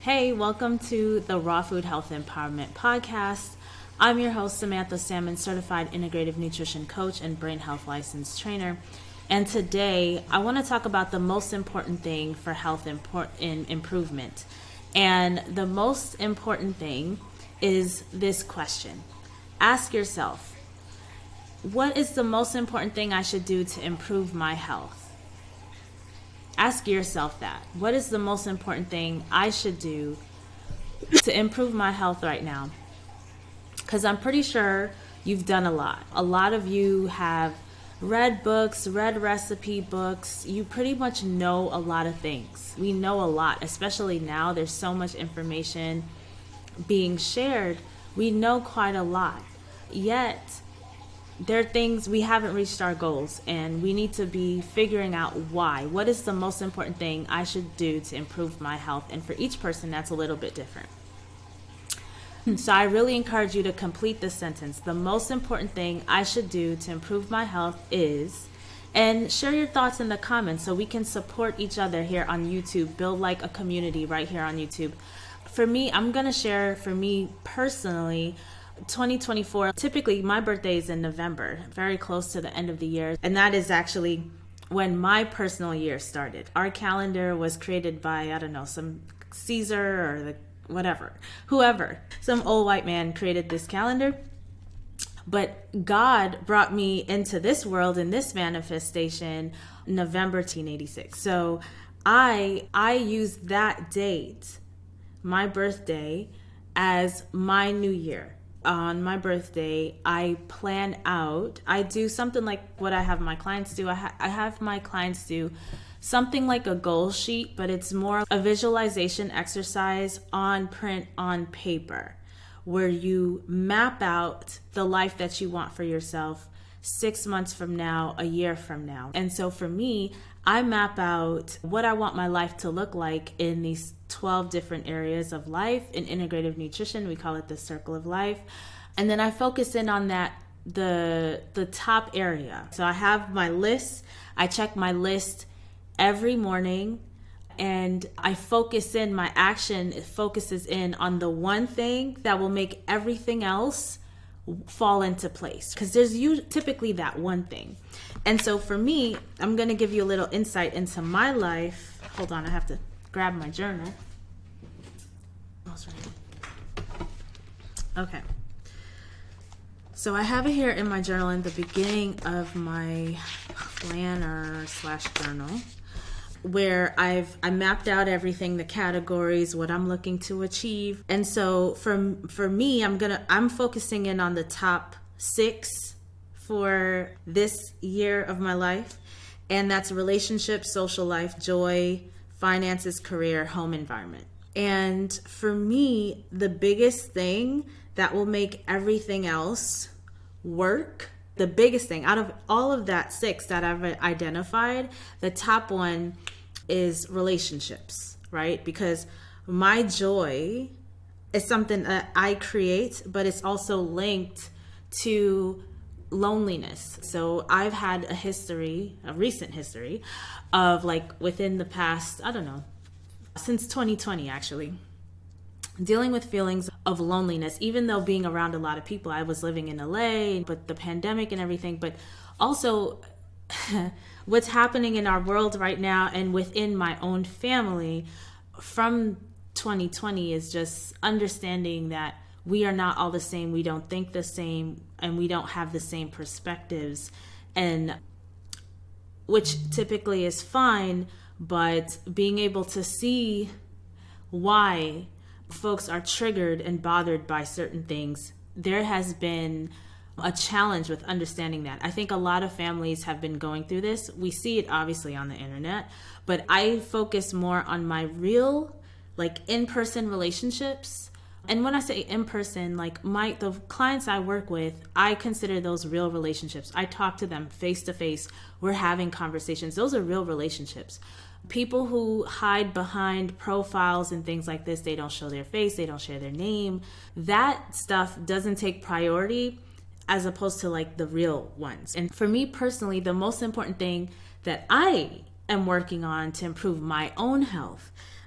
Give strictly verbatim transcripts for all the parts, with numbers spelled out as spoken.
Hey, welcome to the Raw Food Health Empowerment Podcast. I'm your host, Samantha Salmon, certified integrative nutrition coach and brain health licensed trainer. And today I want to talk about the most important thing for health import- in improvement. And the most important thing is this question. Ask yourself, what is the most important thing I should do to improve my health? Ask yourself that. What is the most important thing I should do to improve my health right now? Because I'm pretty sure you've done a lot. A lot of you have read books, read recipe books. You pretty much know a lot of things. We know a lot, especially now. There's so much information being shared. We know quite a lot. Yet, there are things we haven't reached our goals, and we need to be figuring out why. What is the most important thing I should do to improve my health? And for each person, that's a little bit different. So I really encourage you to complete this sentence. The most important thing I should do to improve my health is, and share your thoughts in the comments so we can support each other here on YouTube, build like a community right here on YouTube. For me, I'm going to share, for me personally, twenty twenty-four, typically my birthday is in November, very close to the end of the year. And that is actually when my personal year started. Our calendar was created by, I don't know, some Caesar or the whatever, whoever, some old white man created this calendar. But God brought me into this world, in this manifestation, November nineteen eighty-six. So I, I used that date, my birthday, as my new year. On my birthday, I plan out, I do something like what I have my clients do. I, ha- I have my clients do something like a goal sheet, but it's more a visualization exercise on print, on paper, where you map out the life that you want for yourself six months from now, a year from now. And so for me, I map out what I want my life to look like in these twelve different areas of life. In integrative nutrition, we call it the circle of life. And then I focus in on that, the the top area. So I have my list. I check my list every morning, and I focus in, my action focuses in on the one thing that will make everything else fall into place, because there's usually typically that one thing. And so for me, I'm going to give you a little insight into my life. Hold on, I have to grab my journal. Oh, sorry. Okay. So I have it here in my journal in the beginning of my planner slash journal, where I've I mapped out everything, the categories, what I'm looking to achieve. And so for for me, I'm gonna I'm focusing in on the top six for this year of my life. And that's relationships, social life, joy, finances, career, home environment. And for me, the biggest thing that will make everything else work, the biggest thing out of all of that six that I've identified, the top one is relationships, right? Because my joy is something that I create, but it's also linked to loneliness. So I've had a history, a recent history of like within the past, I don't know, since twenty twenty actually, dealing with feelings of loneliness, even though being around a lot of people. I was living in L A, but the pandemic and everything, but also what's happening in our world right now and within my own family from twenty twenty is just understanding that we are not all the same. We don't think the same, and we don't have the same perspectives, and which typically is fine, but being able to see why folks are triggered and bothered by certain things, there has been a challenge with understanding that. I think a lot of families have been going through this. We see it obviously on the internet, but I focus more on my real, like in-person relationships. And when I say in-person, like my the clients I work with, I consider those real relationships. I talk to them face to face. We're having conversations. Those are real relationships. People who hide behind profiles and things like this, they don't show their face, they don't share their name. That stuff doesn't take priority as opposed to like the real ones. And for me personally, the most important thing that I am working on to improve my own health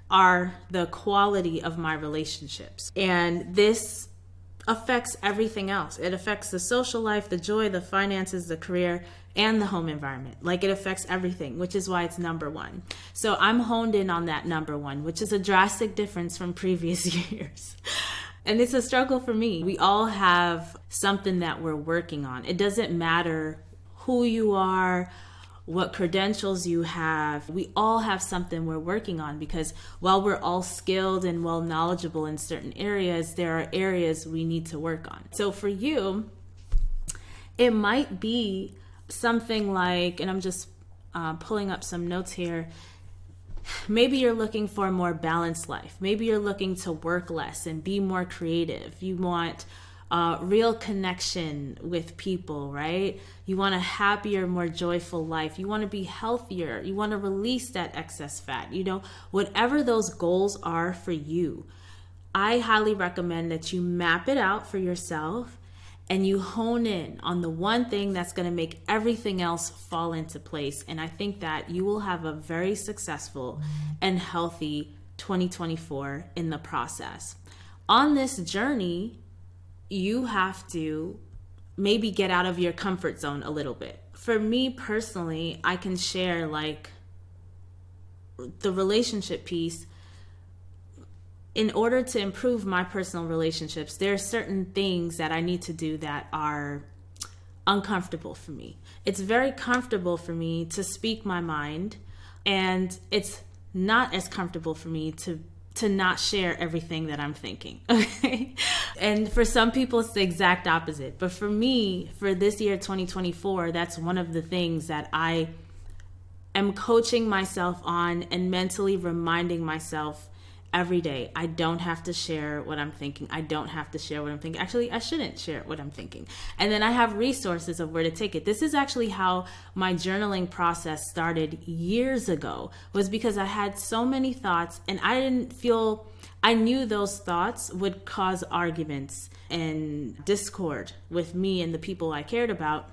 are the quality of my relationships. And this affects everything else. It affects the social life, the joy, the finances, the career, and the home environment. Like, it affects everything, which is why it's number one. So I'm honed in on that number one, which is a drastic difference from previous years. And it's a struggle for me. We all have something that we're working on. It doesn't matter who you are, what credentials you have. We all have something we're working on, because while we're all skilled and well knowledgeable in certain areas, there are areas we need to work on. So for you, it might be something like, and I'm just uh, pulling up some notes here, maybe you're looking for a more balanced life. Maybe you're looking to work less and be more creative. You want uh, real connection with people, right? You want a happier, more joyful life. You want to be healthier. You want to release that excess fat. You know, whatever those goals are for you, I highly recommend that you map it out for yourself and you hone in on the one thing that's going to make everything else fall into place. And I think that you will have a very successful and healthy twenty twenty-four in the process. On this journey, you have to maybe get out of your comfort zone a little bit. For me personally, I can share like the relationship piece. In order to improve my personal relationships, there are certain things that I need to do that are uncomfortable for me. It's very comfortable for me to speak my mind, and it's not as comfortable for me to to not share everything that I'm thinking. Okay? And for some people, it's the exact opposite. But for me, for this year, twenty twenty-four, that's one of the things that I am coaching myself on and mentally reminding myself every day. I don't have to share what I'm thinking. I don't have to share what I'm thinking. Actually, I shouldn't share what I'm thinking. And then I have resources of where to take it. This is actually how my journaling process started years ago, was because I had so many thoughts and I didn't feel, I knew those thoughts would cause arguments and discord with me and the people I cared about.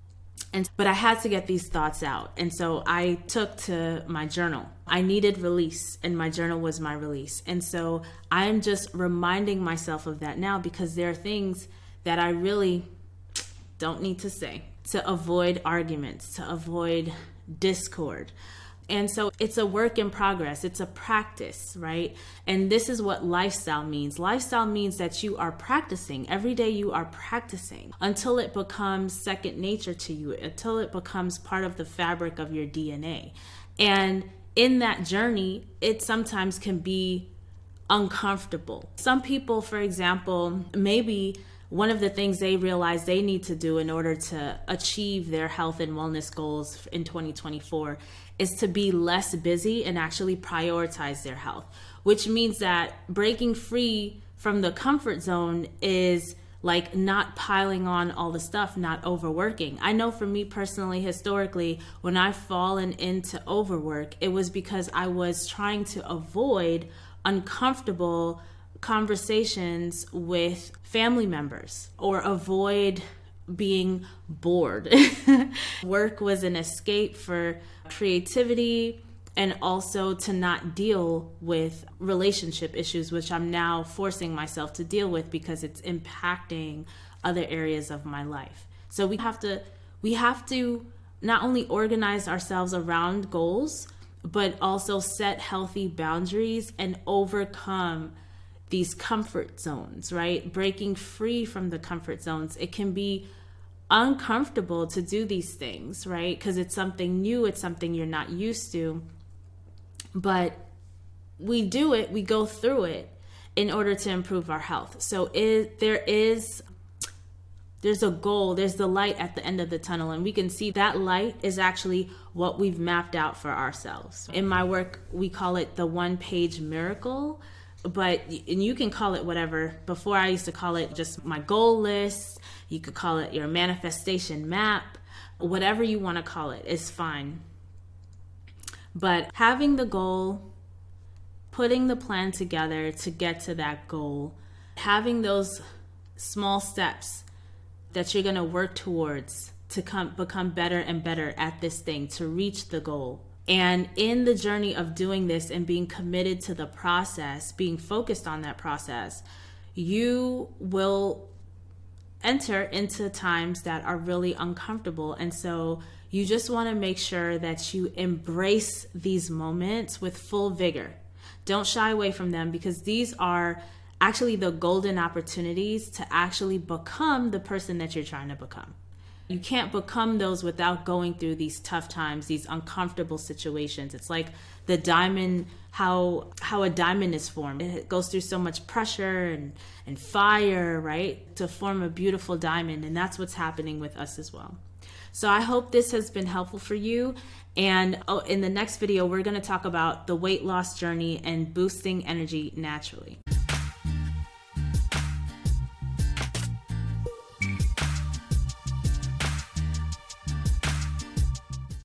And but I had to get these thoughts out. And so I took to my journal. I needed release, and my journal was my release. And so I'm just reminding myself of that now, because there are things that I really don't need to say to avoid arguments, to avoid discord. And so it's a work in progress. It's a practice, right? And this is what lifestyle means. Lifestyle means that you are practicing. Every day you are practicing until it becomes second nature to you, until it becomes part of the fabric of your D N A. And in that journey, it sometimes can be uncomfortable. Some people, for example, maybe one of the things they realize they need to do in order to achieve their health and wellness goals in twenty twenty-four is to be less busy and actually prioritize their health, which means that breaking free from the comfort zone is like not piling on all the stuff, not overworking. I know for me personally, historically, when I've fallen into overwork, it was because I was trying to avoid uncomfortable conversations with family members or avoid being bored. Work was an escape for creativity and also to not deal with relationship issues, which I'm now forcing myself to deal with because it's impacting other areas of my life. So we have to we have to not only organize ourselves around goals, but also set healthy boundaries and overcome these comfort zones, right? Breaking free from the comfort zones. It can be uncomfortable to do these things, right? Because it's something new, it's something you're not used to. But we do it, we go through it in order to improve our health. So it, there is, there's a goal, there's the light at the end of the tunnel, and we can see that light is actually what we've mapped out for ourselves. In my work, we call it the one-page miracle. But and you can call it whatever. Before, I used to call it just my goal list. You could call it your manifestation map. Whatever you want to call it is fine. But having the goal, putting the plan together to get to that goal, having those small steps that you're going to work towards to come become better and better at this thing, to reach the goal, And in the journey of doing this and being committed to the process, being focused on that process, you will enter into times that are really uncomfortable. And so you just want to make sure that you embrace these moments with full vigor. Don't shy away from them, because these are actually the golden opportunities to actually become the person that you're trying to become. You can't become those without going through these tough times, these uncomfortable situations. It's like the diamond, how how a diamond is formed. It goes through so much pressure and, and fire, right, to form a beautiful diamond. And that's what's happening with us as well. So I hope this has been helpful for you. And oh, in the next video, we're going to talk about the weight loss journey and boosting energy naturally.